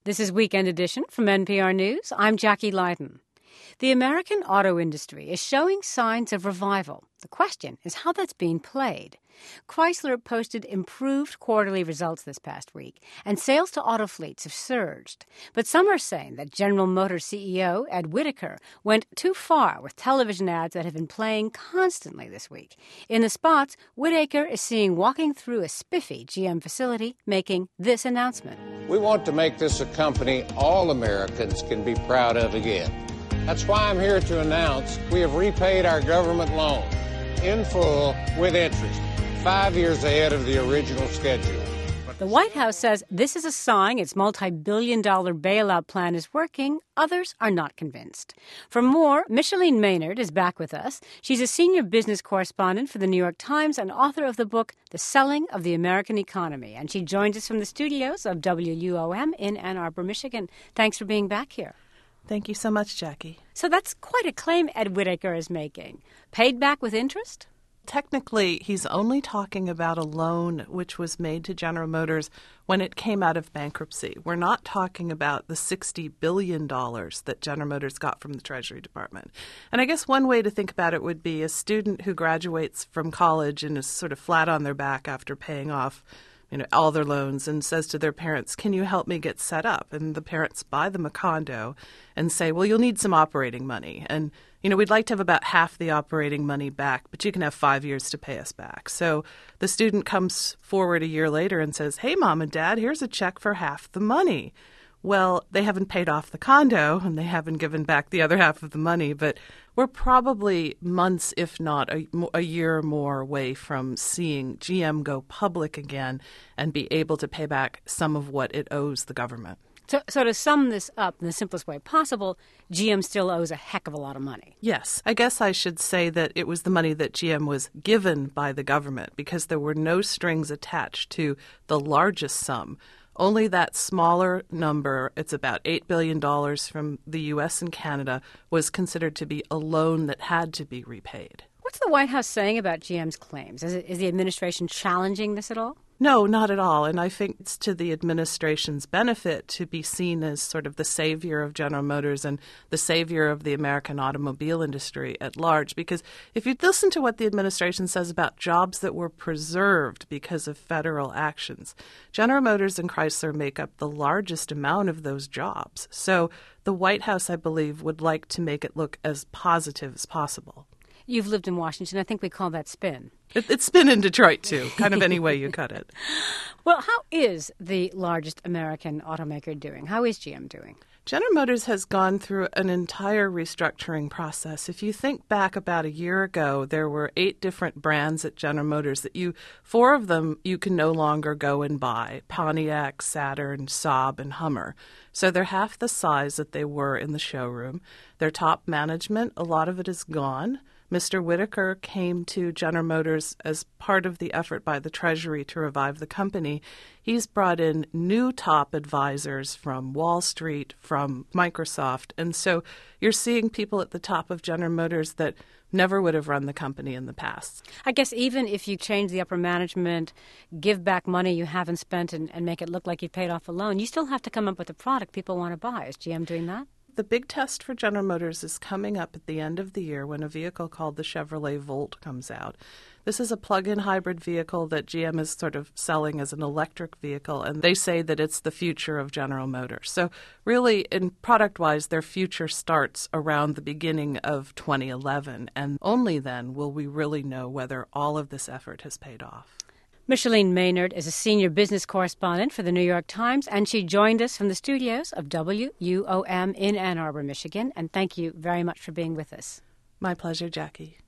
This is Weekend Edition from NPR News. I'm Jackie Leiden. The American auto industry is showing signs of revival. The question is how that's being played. Chrysler posted improved quarterly results this past week, and sales to auto fleets have surged. But some are saying that General Motors CEO Ed Whitacre went too far with television ads that have been playing constantly this week. In the spots, Whitacre is seen walking through a spiffy GM facility, making this announcement. We want to make this a company all Americans can be proud of again. That's why I'm here to announce we have repaid our government loan in full with interest, 5 years ahead of the original schedule. The White House says this is a sign its multi-billion-dollar bailout plan is working. Others are not convinced. For more, Micheline Maynard is back with us. She's a senior business correspondent for the New York Times and author of the book The Selling of the American Economy. And she joins us from the studios of WUOM in Ann Arbor, Michigan. Thanks for being back here. Thank you so much, Jackie. So that's quite a claim Ed Whitacre is making. Paid back with interest? Technically, he's only talking about a loan which was made to General Motors when it came out of bankruptcy. We're not talking about the $60 billion that General Motors got from the Treasury Department. And I guess one way to think about it would be a student who graduates from college and is sort of flat on their back after paying off all their loans and says to their parents, can you help me get set up? And the parents buy them a condo and say, well, you'll need some operating money. And, we'd like to have about half the operating money back, but you can have 5 years to pay us back. So the student comes forward a year later and says, hey, Mom and Dad, here's a check for half the money. Well, they haven't paid off the condo and they haven't given back the other half of the money, but we're probably months, if not a year or more away from seeing GM go public again and be able to pay back some of what it owes the government. So to sum this up in the simplest way possible, GM still owes a heck of a lot of money. Yes. I guess I should say that it was the money that GM was given by the government because there were no strings attached to the largest sum. Only that smaller number, it's about $8 billion from the U.S. and Canada, was considered to be a loan that had to be repaid. What's the White House saying about GM's claims? Is the administration challenging this at all? No, not at all. And I think it's to the administration's benefit to be seen as sort of the savior of General Motors and the savior of the American automobile industry at large. Because if you listen to what the administration says about jobs that were preserved because of federal actions, General Motors and Chrysler make up the largest amount of those jobs. So the White House, I believe, would like to make it look as positive as possible. You've lived in Washington. I think we call that spin. It's spin in Detroit, too, kind of any way you cut it. Well, how is the largest American automaker doing? How is GM doing? General Motors has gone through an entire restructuring process. If you think back about a year ago, there were 8 different brands at General Motors that 4 of them you can no longer go and buy: Pontiac, Saturn, Saab, and Hummer. So they're half the size that they were in the showroom. Their top management, a lot of it is gone. Mr. Whitacre came to General Motors as part of the effort by the Treasury to revive the company. He's brought in new top advisors from Wall Street, from Microsoft. And so you're seeing people at the top of General Motors that never would have run the company in the past. I guess even if you change the upper management, give back money you haven't spent and make it look like you paid off a loan, you still have to come up with a product people want to buy. Is GM doing that? The big test for General Motors is coming up at the end of the year when a vehicle called the Chevrolet Volt comes out. This is a plug-in hybrid vehicle that GM is sort of selling as an electric vehicle, and they say that it's the future of General Motors. So really, in product-wise, their future starts around the beginning of 2011, and only then will we really know whether all of this effort has paid off. Micheline Maynard is a senior business correspondent for the New York Times, and she joined us from the studios of WUOM in Ann Arbor, Michigan. And thank you very much for being with us. My pleasure, Jackie.